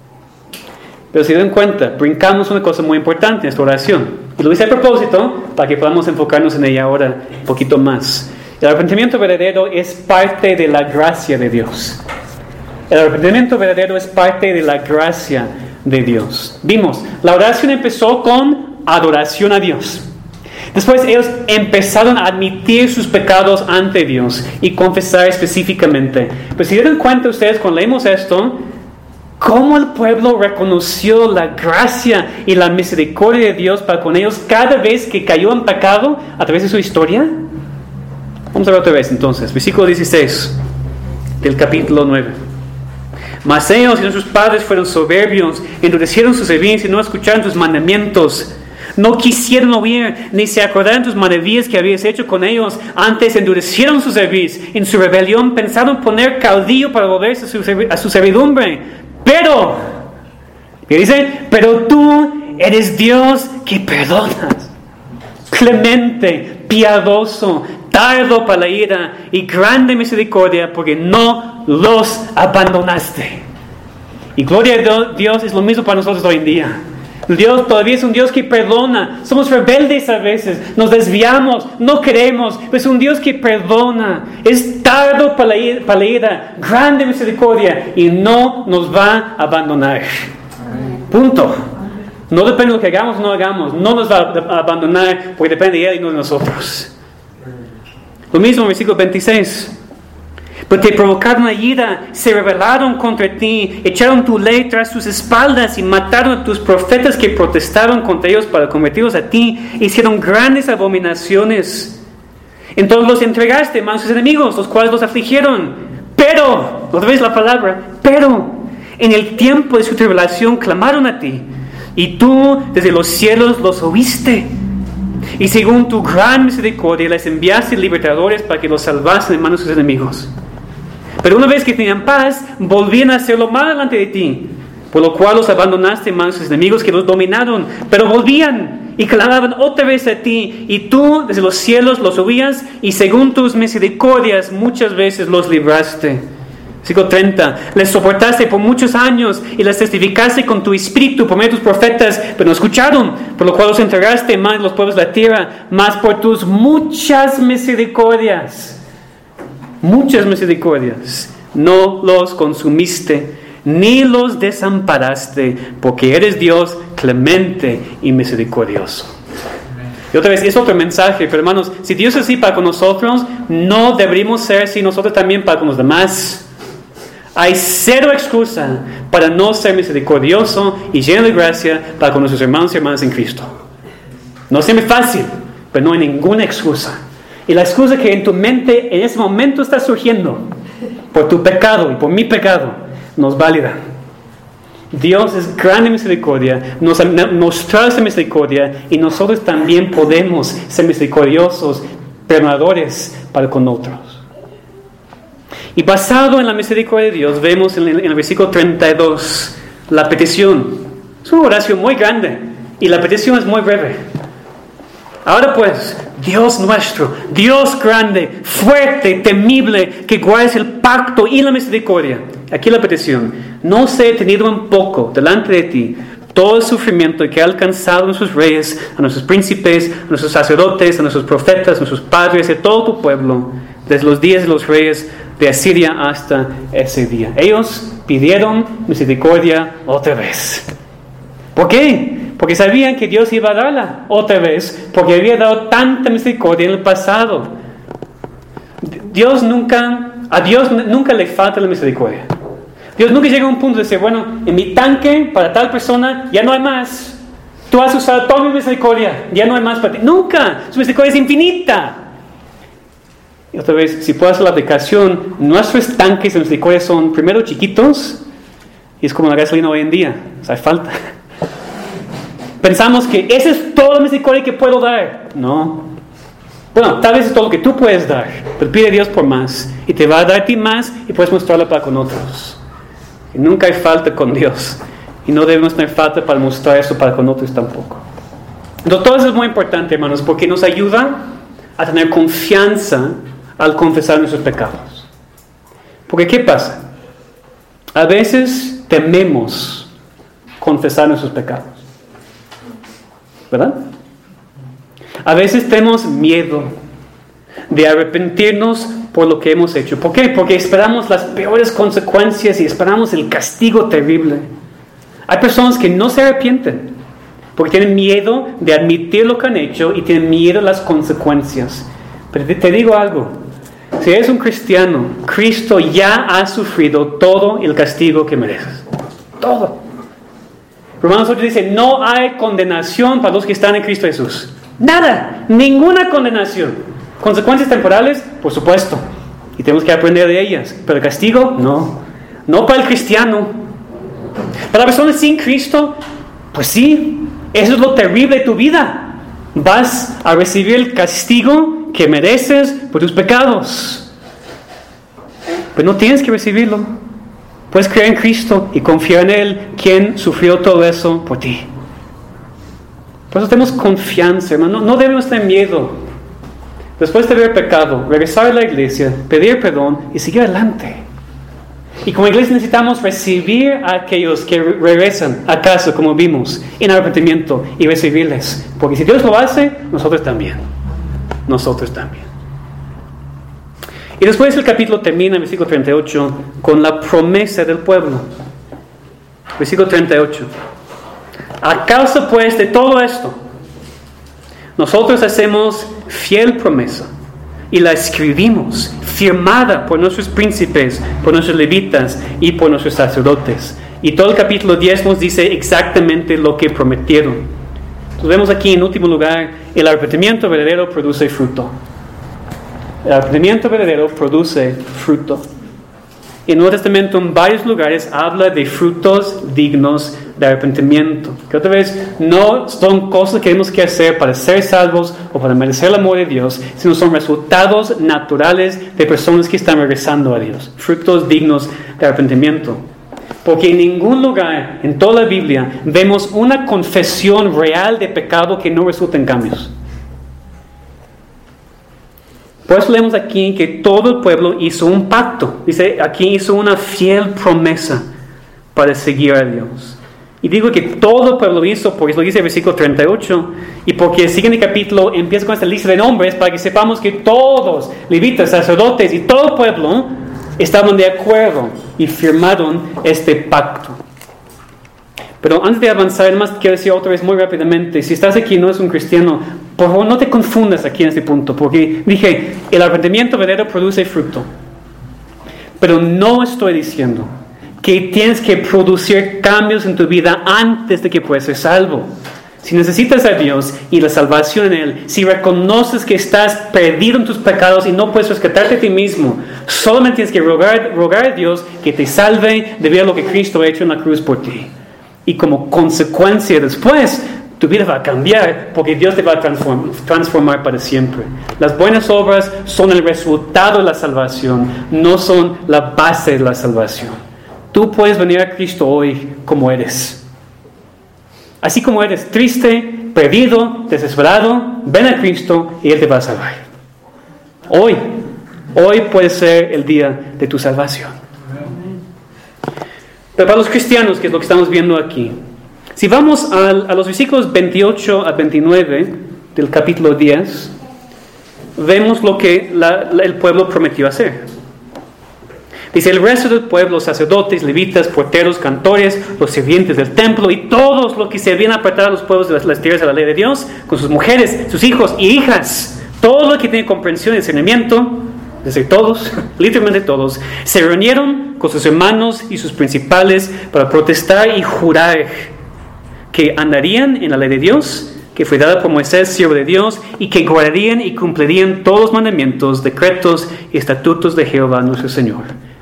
Pero si den cuenta, brincamos una cosa muy importante en esta oración. Y lo hice a propósito para que podamos enfocarnos en ella ahora un poquito más. El arrepentimiento verdadero es parte de la gracia de Dios. El arrepentimiento verdadero es parte de la gracia de Dios. Vimos, la oración empezó con adoración a Dios. Después ellos empezaron a admitir sus pecados ante Dios y confesar específicamente. Pero si se dan cuenta ustedes cuando leemos esto, cómo el pueblo reconoció la gracia y la misericordia de Dios para con ellos cada vez que cayó en pecado a través de su historia. Vamos a ver otra vez entonces, versículo 16 del capítulo 9. Mas ellos y nuestros padres fueron soberbios, endurecieron sus cerviz y no escucharon tus mandamientos. No quisieron oír, ni se acordaron tus maravillas que habías hecho con ellos. Antes endurecieron su cerviz. En su rebelión pensaron poner caudillo para volverse a su servidumbre. Pero, ¿qué dice? Pero tú eres Dios que perdonas. Clemente, piadoso, tardo para la ira y grande misericordia, porque no los abandonaste. Y gloria a Dios es lo mismo para nosotros hoy en día. Dios todavía es un Dios que perdona. Somos rebeldes a veces, nos desviamos, no queremos, pero es un Dios que perdona. Es tardo para la ira, grande misericordia y no nos va a abandonar. Punto. No depende de lo que hagamos o no hagamos, no nos va a abandonar porque depende de Él y no de nosotros. Lo mismo en versículo 26. Pero te provocaron a ira, se rebelaron contra ti, echaron tu ley tras sus espaldas y mataron a tus profetas que protestaron contra ellos para convertirlos a ti. Hicieron grandes abominaciones. Entonces los entregaste a manos de sus enemigos, los cuales los afligieron. Pero, otra vez la palabra, pero, en el tiempo de su tribulación clamaron a ti, y tú desde los cielos los oíste. Y según tu gran misericordia les enviaste libertadores para que los salvasen de manos de sus enemigos. Pero una vez que tenían paz, volvían a hacer lo malo delante de ti, por lo cual los abandonaste en manos de sus enemigos que los dominaron. Pero volvían y clamaban otra vez a ti, y tú desde los cielos los oías, y según tus misericordias muchas veces los libraste. Versículo 30. Les soportaste por muchos años y les testificaste con tu espíritu por medio de tus profetas, pero no escucharon, por lo cual los entregaste en manos de los pueblos de la tierra. Mas por tus muchas misericordias, no los consumiste, ni los desamparaste, porque eres Dios clemente y misericordioso. Y otra vez, es otro mensaje, pero hermanos, si Dios es así para con nosotros, no deberíamos ser así nosotros también para con los demás. Hay cero excusa para no ser misericordioso y lleno de gracia para con nuestros hermanos y hermanas en Cristo. No siempre es fácil, pero no hay ninguna excusa. Y la excusa que en tu mente en ese momento está surgiendo por tu pecado y por mi pecado no es válida. Dios es grande misericordia, nos ha mostrado esa misericordia, y nosotros también podemos ser misericordiosos, perdonadores para con otros. Y basado en la misericordia de Dios, vemos en el versículo 32 la petición. Es una oración muy grande y la petición es muy breve. Ahora pues, Dios nuestro, Dios grande, fuerte, temible, que guardes el pacto y la misericordia. Aquí la petición: no sea tenido en poco delante de ti todo el sufrimiento que ha alcanzado a nuestros reyes, a nuestros príncipes, a nuestros sacerdotes, a nuestros profetas, a nuestros padres, a todo tu pueblo, desde los días de los reyes de Asiria hasta ese día. Ellos pidieron misericordia otra vez. ¿Por qué? Porque sabían que Dios iba a darla otra vez, porque había dado tanta misericordia en el pasado. A Dios nunca le falta la misericordia. Dios nunca llega a un punto de decir: bueno, en mi tanque para tal persona ya no hay más. Tú has usado toda mi misericordia, ya no hay más para ti. Nunca. Su misericordia es infinita. Y otra vez, si puedo hacer la aplicación, nuestros tanques de misericordia son primero chiquitos, y es como la gasolina hoy en día, o sea, hay falta. Pensamos que esa es toda la misericordia que puedo dar. No. Bueno, tal vez es todo lo que tú puedes dar, pero pide a Dios por más, y te va a dar a ti más, y puedes mostrarlo para con otros. Y nunca hay falta con Dios, y no debemos tener falta para mostrar eso para con otros tampoco. Entonces, todo eso es muy importante, hermanos, porque nos ayuda a tener confianza al confesar nuestros pecados. Porque ¿qué pasa? A veces tememos confesar nuestros pecados, ¿verdad? A veces tenemos miedo de arrepentirnos por lo que hemos hecho. ¿Por qué? Porque esperamos las peores consecuencias y esperamos el castigo terrible. Hay personas que no se arrepienten porque tienen miedo de admitir lo que han hecho y tienen miedo a las consecuencias. Pero te digo algo: si eres un cristiano, Cristo ya ha sufrido todo el castigo que mereces. Todo. Romanos 8 dice: no hay condenación para los que están en Cristo Jesús. Nada, ninguna condenación. Consecuencias temporales, por supuesto, y tenemos que aprender de ellas. Pero el castigo, no para el cristiano. Para la persona sin Cristo, pues sí, eso es lo terrible de tu vida. Vas a recibir el castigo que mereces por tus pecados. Pero no tienes que recibirlo. Puedes creer en Cristo y confiar en Él, quien sufrió todo eso por ti. Por eso tenemos confianza, hermano. No debemos tener miedo. Después de haber pecado, regresar a la iglesia, pedir perdón y seguir adelante. Y como iglesia necesitamos recibir a aquellos que regresan a casa, como vimos, en arrepentimiento, y recibirles. Porque si Dios lo hace, nosotros también. Nosotros también. Y después el capítulo termina en versículo 38 con la promesa del pueblo. Versículo 38. A causa pues de todo esto, nosotros hacemos fiel promesa y la escribimos, firmada por nuestros príncipes, por nuestros levitas y por nuestros sacerdotes. Y todo el capítulo 10 nos dice exactamente lo que prometieron. Entonces vemos aquí en último lugar: el arrepentimiento verdadero produce fruto. El arrepentimiento verdadero produce fruto. En el Nuevo Testamento, en varios lugares, habla de frutos dignos de arrepentimiento. Que otra vez no son cosas que tenemos que hacer para ser salvos o para merecer el amor de Dios, sino son resultados naturales de personas que están regresando a Dios. Frutos dignos de arrepentimiento. Porque en ningún lugar en toda la Biblia vemos una confesión real de pecado que no resulta en cambios. Por eso leemos aquí que todo el pueblo hizo un pacto. Dice, aquí hizo una fiel promesa para seguir a Dios. Y digo que todo el pueblo hizo, porque lo dice el versículo 38, y porque el siguiente capítulo empieza con esta lista de nombres para que sepamos que todos, levitas, sacerdotes y todo el pueblo estaban de acuerdo y firmaron este pacto. Pero antes de avanzar, más quiero decir otra vez muy rápidamente, si estás aquí y no eres un cristiano, por favor no te confundas aquí en este punto, porque dije, el arrepentimiento verdadero produce fruto. Pero no estoy diciendo que tienes que producir cambios en tu vida antes de que puedas ser salvo. Si necesitas a Dios y la salvación en Él, si reconoces que estás perdido en tus pecados y no puedes rescatarte a ti mismo, solamente tienes que rogar a Dios que te salve debido a lo que Cristo ha hecho en la cruz por ti. Y como consecuencia después, tu vida va a cambiar porque Dios te va a transformar para siempre. Las buenas obras son el resultado de la salvación, no son la base de la salvación. Tú puedes venir a Cristo hoy como eres. Así como eres triste, perdido, desesperado, ven a Cristo y Él te va a salvar. Hoy puede ser el día de tu salvación. Pero para los cristianos, que es lo que estamos viendo aquí, si vamos a los versículos 28 a 29 del capítulo 10, vemos lo que el pueblo prometió hacer. Dice, el resto del pueblo, sacerdotes, levitas, porteros, cantores, los sirvientes del templo y todos los que se habían apartado a los pueblos de las tierras de la ley de Dios, con sus mujeres, sus hijos y hijas, todo lo que tiene comprensión y discernimiento, es decir, todos, literalmente todos, se reunieron con sus hermanos y sus principales para protestar y jurar que andarían en la ley de Dios, que fue dada por Moisés, siervo de Dios, y que guardarían y cumplirían todos los mandamientos, decretos y estatutos de Jehová nuestro Señor.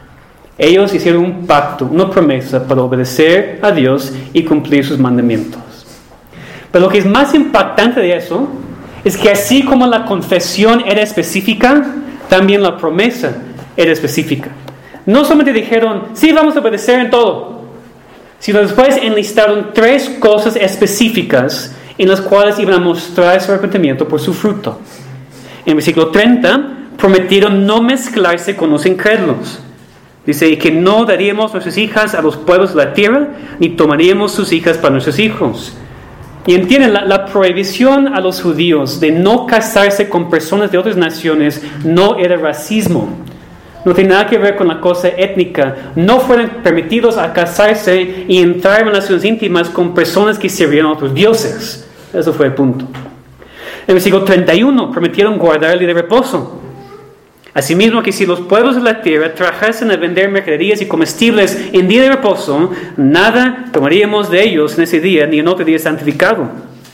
Ellos hicieron un pacto, una promesa para obedecer a Dios y cumplir sus mandamientos. Pero lo que es más impactante de eso es que así como la confesión era específica, también la promesa era específica. No solamente dijeron, sí, vamos a obedecer en todo, sino después enlistaron 3 cosas específicas en las cuales iban a mostrar su arrepentimiento por su fruto. En el versículo 30, prometieron no mezclarse con los incrédulos. Dice, y que no daríamos nuestras hijas a los pueblos de la tierra, ni tomaríamos sus hijas para nuestros hijos. Y entienden, la prohibición a los judíos de no casarse con personas de otras naciones no era racismo. No tiene nada que ver con la cosa étnica. No fueron permitidos a casarse y entrar en relaciones íntimas con personas que servían a otros dioses. Eso fue el punto. En el versículo 31, prometieron guardar el día de reposo. Asimismo que si los pueblos de la tierra trabajasen a vender mercaderías y comestibles en día de reposo, nada tomaríamos de ellos en ese día, ni en otro día santificado.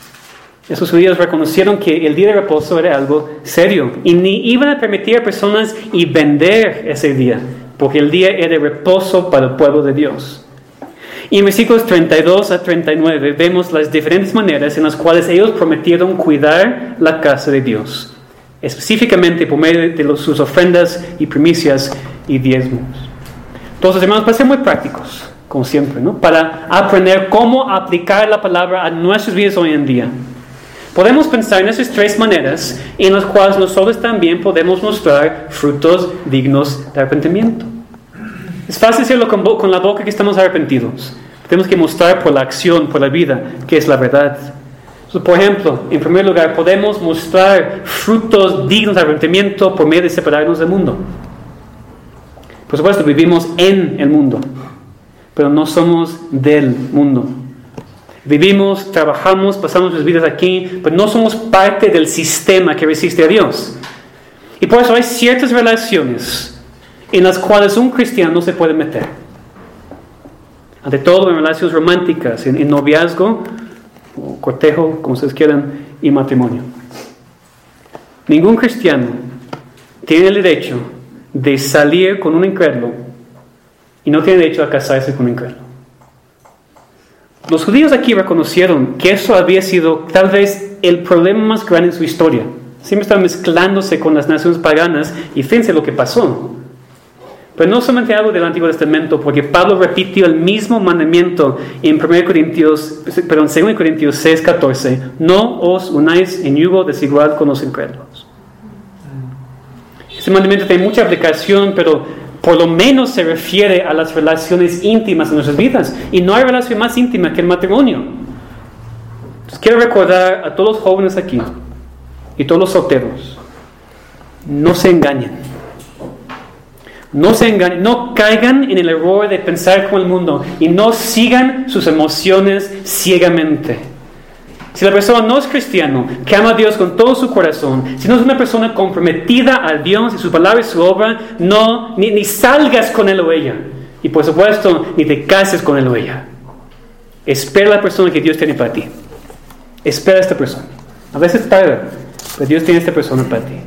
Esos judíos reconocieron que el día de reposo era algo serio y ni iban a permitir a personas y vender ese día, porque el día era de reposo para el pueblo de Dios. Y en versículos 32 a 39 vemos las diferentes maneras en las cuales ellos prometieron cuidar la casa de Dios, específicamente por medio de sus ofrendas y primicias y diezmos. Entonces, hermanos, para ser muy prácticos, como siempre, ¿no? Para aprender cómo aplicar la palabra a nuestras vidas hoy en día, podemos pensar en esas 3 maneras en las cuales nosotros también podemos mostrar frutos dignos de arrepentimiento. Es fácil decirlo con la boca que estamos arrepentidos. Tenemos que mostrar por la acción, por la vida, que es la verdad. Por ejemplo, en primer lugar, podemos mostrar frutos dignos de arrepentimiento por medio de separarnos del mundo. Por supuesto, vivimos en el mundo, pero no somos del mundo. Vivimos, trabajamos, pasamos nuestras vidas aquí, pero no somos parte del sistema que resiste a Dios. Y por eso hay ciertas relaciones en las cuales un cristiano no se puede meter. Ante todo, en relaciones románticas, en noviazgo, o cortejo, como ustedes quieran, y matrimonio. Ningún cristiano tiene el derecho de salir con un incrédulo y no tiene derecho a casarse con un incrédulo. Los judíos aquí reconocieron que eso había sido tal vez el problema más grande en su historia. Siempre estaban mezclándose con las naciones paganas y fíjense lo que pasó. Pero no solamente algo del Antiguo Testamento, porque Pablo repitió el mismo mandamiento en 2 Corintios 6:14. No os unáis en yugo desigual con los incrédulos. Este mandamiento tiene mucha aplicación, pero por lo menos se refiere a las relaciones íntimas en nuestras vidas. Y no hay relación más íntima que el matrimonio. Entonces quiero recordar a todos los jóvenes aquí y todos los solteros: no se engañen. No se engañen, no caigan en el error de pensar como el mundo y no sigan sus emociones ciegamente. Si la persona no es cristiano, que ama a Dios con todo su corazón, si no es una persona comprometida a Dios y su palabra y su obra, ni salgas con él o ella. Y por supuesto, ni te cases con él o ella. Espera a la persona que Dios tiene para ti. Espera a esta persona. A veces tarda, pero Dios tiene a esta persona para ti.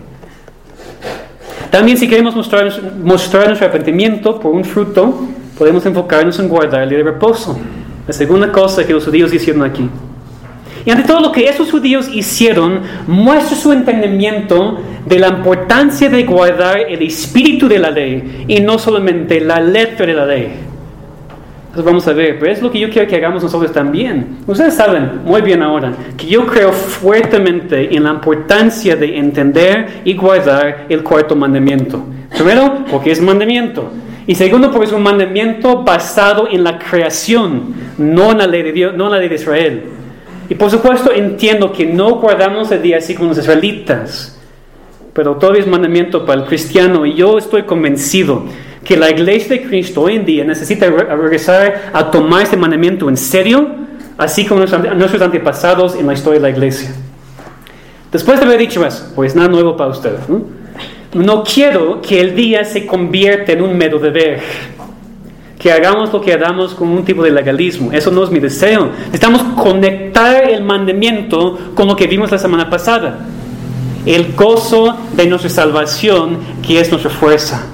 También, si queremos mostrar nuestro arrepentimiento por un fruto, podemos enfocarnos en guardar el día de reposo. La segunda cosa que los judíos hicieron aquí. Y ante todo, lo que esos judíos hicieron muestra su entendimiento de la importancia de guardar el espíritu de la ley y no solamente la letra de la ley. Entonces vamos a ver, pero es lo que yo quiero que hagamos nosotros también. Ustedes saben muy bien ahora que yo creo fuertemente en la importancia de entender y guardar el cuarto mandamiento. Primero, porque es mandamiento. Y segundo, porque es un mandamiento basado en la creación, no en la ley de Dios, no en la ley de Israel. Y por supuesto entiendo que no guardamos el día así como los israelitas, pero todavía es mandamiento para el cristiano. Y yo estoy convencido que la iglesia de Cristo hoy en día necesita regresar a tomar este mandamiento en serio, así como nuestros antepasados en la historia de la iglesia. Después de haber dicho eso, pues nada nuevo para ustedes, ¿no? No quiero que el día se convierta en un mero deber, que hagamos lo que hagamos con un tipo de legalismo. Eso no es mi deseo. Necesitamos conectar el mandamiento con lo que vimos la semana pasada: el gozo de nuestra salvación, que es nuestra fuerza.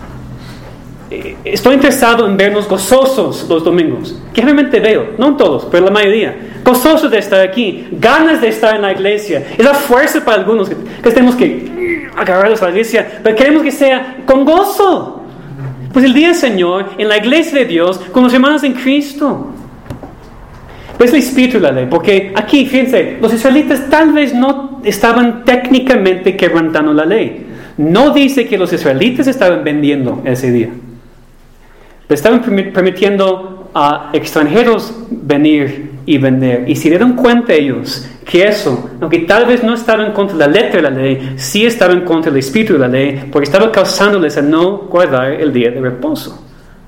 Estoy interesado en vernos gozosos los domingos, que realmente veo, no en todos, pero la mayoría, gozosos de estar aquí, ganas de estar en la iglesia. Es la fuerza para algunos que tenemos que agarrarlos a la iglesia, pero queremos que sea con gozo. Pues el día del Señor, en la iglesia de Dios, con los hermanos en Cristo. Pues el espíritu de la ley, porque aquí, fíjense, los israelitas tal vez no estaban técnicamente quebrantando la ley. No dice que los israelitas estaban vendiendo ese día. Le estaban permitiendo a extranjeros venir y vender. Y se dieron cuenta ellos que eso, aunque tal vez no estaba en contra de la letra de la ley, sí estaba en contra del espíritu de la ley, porque estaba causándoles a no guardar el día de reposo.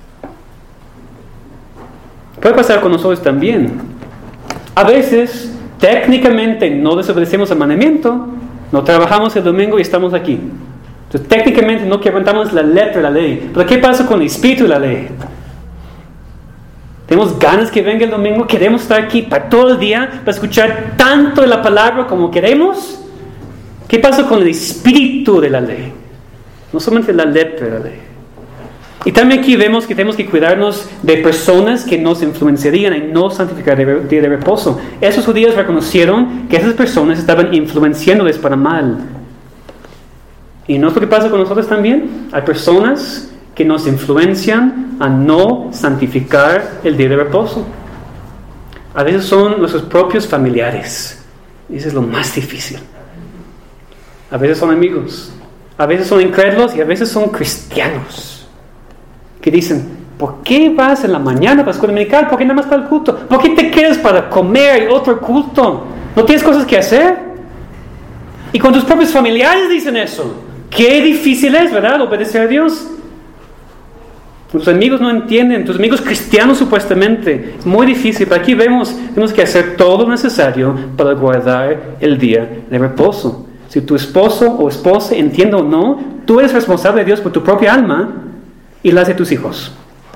Puede pasar con nosotros también. A veces, técnicamente, no desobedecemos el mandamiento, no trabajamos el domingo y estamos aquí. Entonces, técnicamente no quebrantamos la letra de la ley. Pero ¿qué pasa con el espíritu de la ley? Tenemos ganas que venga el domingo, queremos estar aquí para todo el día, para escuchar tanto de la palabra como queremos. ¿Qué pasa con el espíritu de la ley? No solamente la letra de la ley. Y también aquí vemos que tenemos que cuidarnos de personas que nos influenciarían y no santificar el día de reposo. Esos judíos reconocieron que esas personas estaban influenciándoles para mal. ¿Y no es lo que pasa con nosotros también? Hay personas que nos influencian a no santificar el día de reposo. A veces son nuestros propios familiares. Y eso es lo más difícil. A veces son amigos. A veces son incrédulos y a veces son cristianos. Que dicen: ¿por qué vas en la mañana para la escuela dominical? ¿Por qué nada más para el culto? ¿Por qué te quedas para comer y otro culto? ¿No tienes cosas que hacer? Y con tus propios familiares dicen eso. Qué difícil es, ¿verdad? Obedecer a Dios. Tus amigos no entienden, tus amigos cristianos supuestamente. Es muy difícil, pero aquí tenemos que hacer todo lo necesario para guardar el día de reposo. Si tu esposo o esposa entiende o no, tú eres responsable de Dios por tu propia alma y la de tus hijos.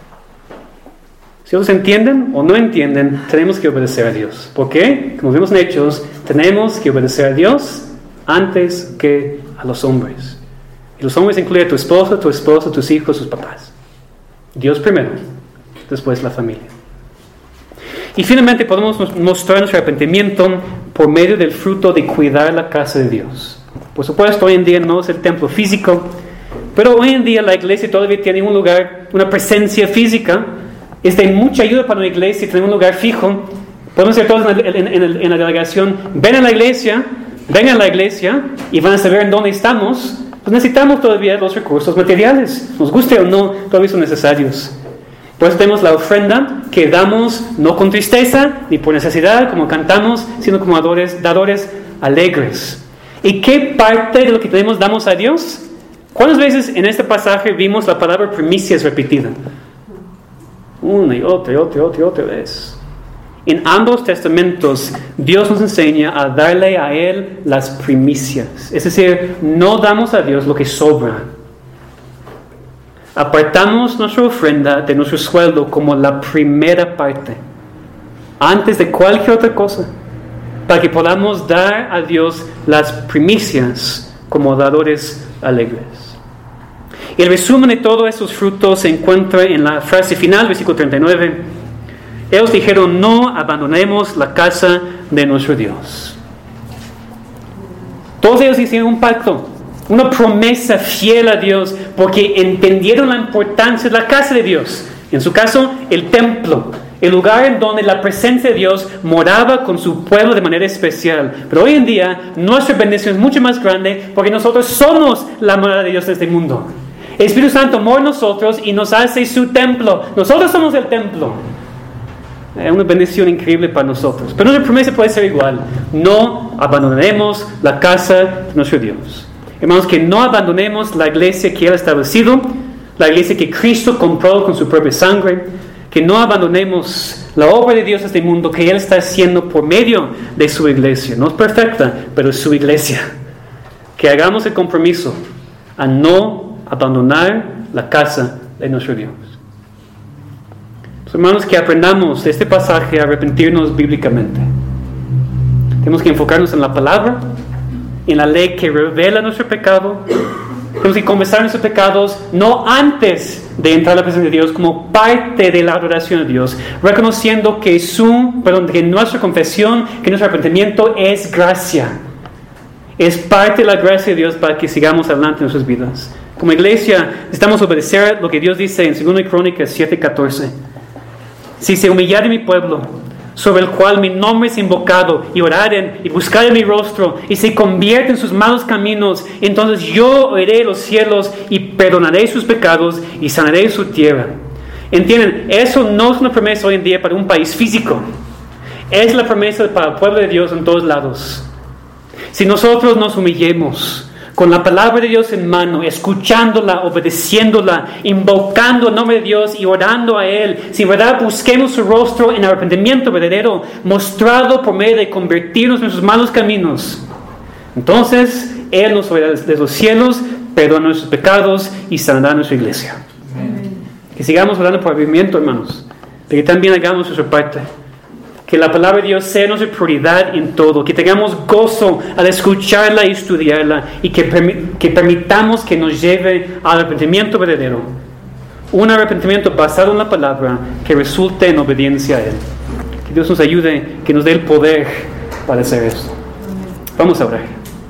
Si ellos entienden o no entienden, tenemos que obedecer a Dios. ¿Por qué? Como vemos en Hechos, tenemos que obedecer a Dios antes que a los hombres. Y los hombres incluyen a tu esposo, tus hijos, tus papás. Dios primero, después la familia. Y finalmente podemos mostrar nuestro arrepentimiento por medio del fruto de cuidar la casa de Dios. Por supuesto, hoy en día no es el templo físico, pero hoy en día la iglesia todavía tiene un lugar, una presencia física. Es de mucha ayuda para una iglesia tener un lugar fijo. Podemos ser todos en la delegación, vengan a la iglesia y van a saber en dónde estamos. Pues necesitamos todavía los recursos materiales, nos guste o no, todavía son necesarios. Por eso tenemos la ofrenda que damos no con tristeza ni por necesidad, como cantamos, sino como dadores alegres. ¿Y qué parte de lo que tenemos damos a Dios? ¿Cuántas veces en este pasaje vimos la palabra primicias repetida? Una y otra vez. En ambos testamentos, Dios nos enseña a darle a Él las primicias. Es decir, no damos a Dios lo que sobra. Apartamos nuestra ofrenda de nuestro sueldo como la primera parte, antes de cualquier otra cosa, para que podamos dar a Dios las primicias como dadores alegres. Y el resumen de todos esos frutos se encuentra en la frase final, versículo 39. Ellos dijeron, no abandonemos la casa de nuestro Dios. Todos ellos hicieron un pacto, una promesa fiel a Dios, porque entendieron la importancia de la casa de Dios. En su caso, el templo, el lugar en donde la presencia de Dios moraba con su pueblo de manera especial. Pero hoy en día, nuestra bendición es mucho más grande, porque nosotros somos la morada de Dios en este mundo. El Espíritu Santo mora en nosotros y nos hace su templo. Nosotros somos el templo. Es una bendición increíble para nosotros. Pero nuestra promesa puede ser igual. No abandonaremos la casa de nuestro Dios. Hermanos, que no abandonemos la iglesia que Él ha establecido, la iglesia que Cristo compró con su propia sangre. Que no abandonemos la obra de Dios en este mundo que Él está haciendo por medio de su iglesia. No es perfecta, pero es su iglesia. Que hagamos el compromiso a no abandonar la casa de nuestro Dios. Hermanos, que aprendamos de este pasaje a arrepentirnos bíblicamente. Tenemos que enfocarnos en la palabra, en la ley que revela nuestro pecado. Tenemos que confesar nuestros pecados no antes de entrar a la presencia de Dios, como parte de la adoración de Dios, reconociendo que nuestra confesión, que nuestro arrepentimiento es gracia. Es parte de la gracia de Dios para que sigamos adelante en nuestras vidas. Como iglesia, necesitamos obedecer lo que Dios dice en 2 Crónicas 7:14. Si se humillare mi pueblo, sobre el cual mi nombre es invocado, y oraren y buscaren mi rostro, y se convierten en sus malos caminos, entonces yo oiré los cielos y perdonaré sus pecados y sanaré su tierra. ¿Entienden? Eso no es una promesa hoy en día para un país físico. Es la promesa para el pueblo de Dios en todos lados. Si nosotros nos humillemos con la palabra de Dios en mano, escuchándola, obedeciéndola, invocando el nombre de Dios y orando a Él, si en verdad busquemos su rostro en arrepentimiento verdadero, mostrado por medio de convertirnos en sus malos caminos, entonces Él nos oirá desde los cielos, perdona nuestros pecados y sanará nuestra iglesia. Amén. Que sigamos orando por avivamiento, hermanos, pero que también hagamos nuestra parte. Que la palabra de Dios sea nuestra prioridad en todo. Que tengamos gozo al escucharla y estudiarla. Y que permitamos que nos lleve al arrepentimiento verdadero. Un arrepentimiento basado en la palabra que resulte en obediencia a Él. Que Dios nos ayude, que nos dé el poder para hacer esto. Vamos a orar.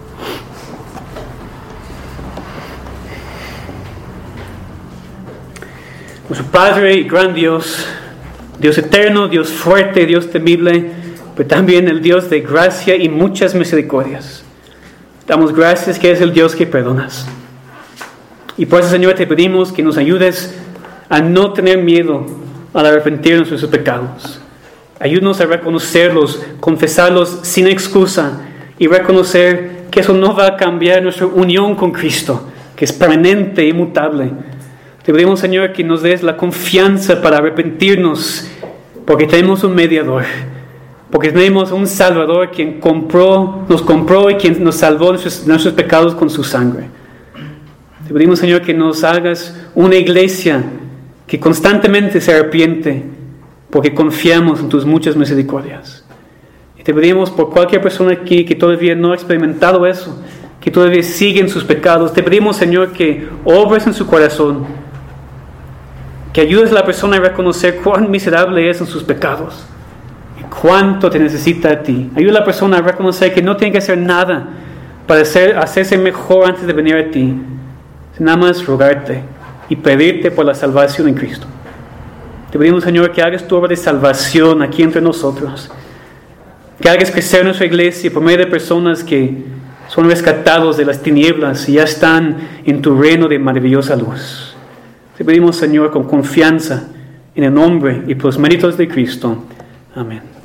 Nuestro Padre y gran Dios, Dios eterno, Dios fuerte, Dios temible, pero también el Dios de gracia y muchas misericordias. Damos gracias que eres el Dios que perdonas. Y por eso, Señor, te pedimos que nos ayudes a no tener miedo al arrepentirnos de sus pecados. Ayúdanos a reconocerlos, confesarlos sin excusa y reconocer que eso no va a cambiar nuestra unión con Cristo, que es permanente e inmutable. Te pedimos, Señor, que nos des la confianza para arrepentirnos, porque tenemos un mediador, porque tenemos un Salvador quien nos compró y quien nos salvó de nuestros pecados con su sangre. Te pedimos, Señor, que nos hagas una iglesia que constantemente se arrepiente, porque confiamos en tus muchas misericordias. Y te pedimos por cualquier persona aquí que todavía no ha experimentado eso, que todavía sigue en sus pecados. Te pedimos, Señor, que obres en su corazón, que ayudes a la persona a reconocer cuán miserable es en sus pecados. cuánto te necesita a ti. Ayuda a la persona a reconocer que no tiene que hacer nada para hacerse mejor antes de venir a ti. Nada más rogarte y pedirte por la salvación en Cristo. Te pedimos, Señor, que hagas tu obra de salvación aquí entre nosotros. Que hagas crecer nuestra iglesia por medio de personas que son rescatados de las tinieblas y ya están en tu reino de maravillosa luz. Te pedimos, Señor, con confianza, en el nombre y por los méritos de Cristo. Amén.